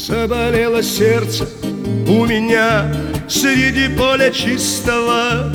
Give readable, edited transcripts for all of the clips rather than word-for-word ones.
Заболело сердце у меня среди поля чистого.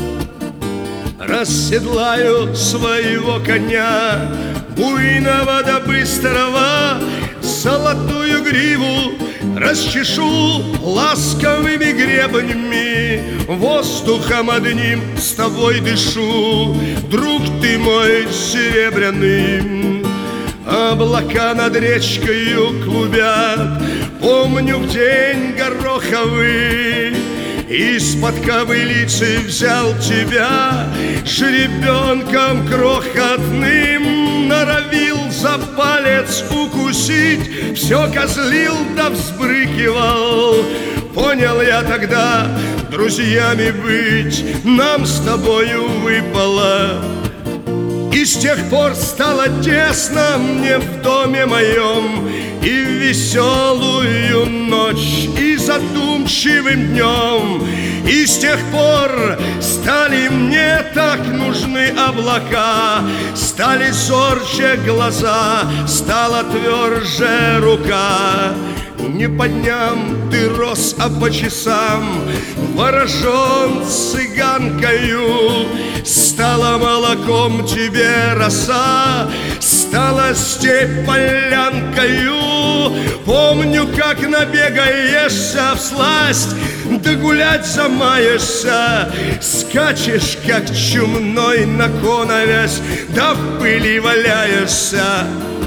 Расседлаю своего коня, буйного да быстрого, золотую гриву расчешу ласковыми гребнями, воздухом одним с тобой дышу, друг ты мой серебряный. Облака над речкою клубят, помню в день гороховый, из-под ковылицы взял тебя, жеребенком крохотным, норовил за палец укусить, все козлил да взбрыкивал. Понял я тогда, друзьями быть нам с тобою выпало. И с тех пор стало тесно мне в доме моем, и в веселую ночь, и задумчивым днем. И с тех пор стали мне так нужны облака, стали зорче глаза, стала тверже рука. Не по дням ты рос, а по часам, ворожен цыганкою. Стала молоком тебе роса, стала степь полянкою. Помню, как набегаешься всласть, да гулять замаешься, скачешь, как чумной на коновязь, да в пыли валяешься.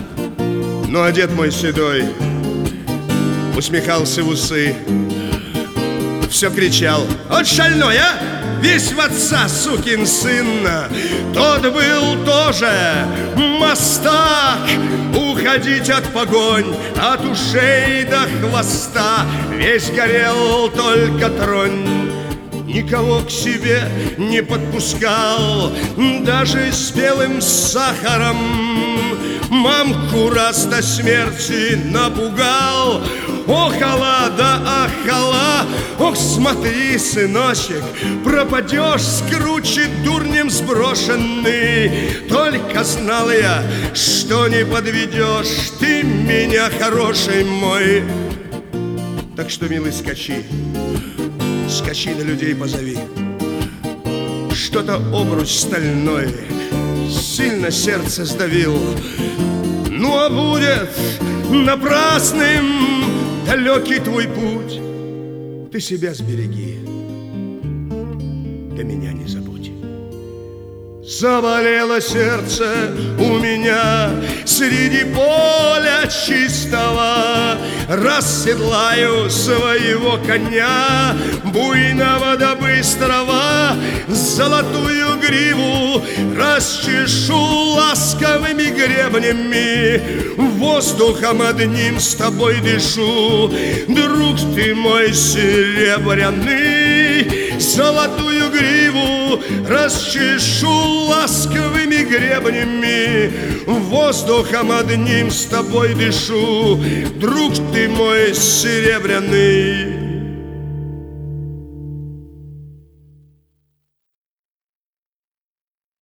Ну а дед мой седой усмехался в усы, все кричал: «Вот шальной, а! Весь в отца, сукин сын!» Тот был тоже мастак, уходить от погонь, от ушей до хвоста. Весь горел, только тронь. Никого к себе не подпускал, даже с белым сахаром. Мамку раз до смерти напугал. Охала да ахала, ох, смотри, сыночек, пропадешь, скручит дурнем сброшенный. Только знал я, что не подведешь ты меня, хороший мой. Так что, милый, скачи, скачи на людей позови. Что-то обруч стальной сильно сердце сдавил. Ну а будет напрасным далекий твой путь, ты себя сбереги, да меня не забудь. Заболело сердце у меня среди поля чистого, расседлаю своего коня, буйного да быстрого, золотую гриву расчешу ласковыми гребнями, воздухом одним с тобой дышу, друг ты мой серебряный. Золотую гриву расчешу ласковыми гребнями, воздухом одним с тобой дышу, друг ты мой серебряный.